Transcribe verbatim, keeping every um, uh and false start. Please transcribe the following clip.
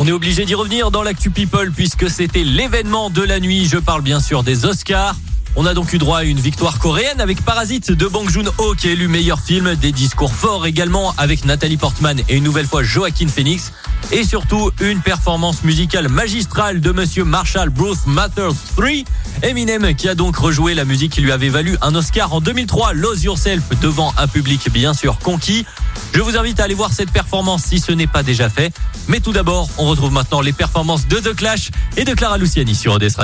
On est obligé d'y revenir dans l'actu People puisque c'était l'événement de la nuit. Je parle bien sûr des Oscars. On a donc eu droit à une victoire coréenne avec Parasite de Bong Joon-ho qui est élu meilleur film. Des discours forts également avec Nathalie Portman et une nouvelle fois Joaquin Phoenix. Et surtout une performance musicale magistrale de Monsieur Marshall Bruce Mathers trois. Eminem qui a donc rejoué la musique qui lui avait valu un Oscar en deux mille trois, Lose Yourself, devant un public bien sûr conquis. Je vous invite à aller voir cette performance si ce n'est pas déjà fait. Mais tout d'abord, on retrouve maintenant les performances de The Clash et de Clara Luciani sur O D S Radio.